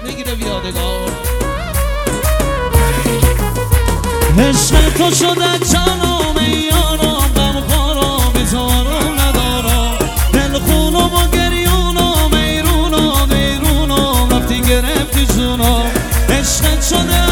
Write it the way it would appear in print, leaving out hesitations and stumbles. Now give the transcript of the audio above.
بگیره بیادگار. عشق تو شده جانم یارم، غمخوارم بیزارم ندارم، دل خونم و گریونم ایرونم ایرونم، رفتی گرفتی جونم. عشق شده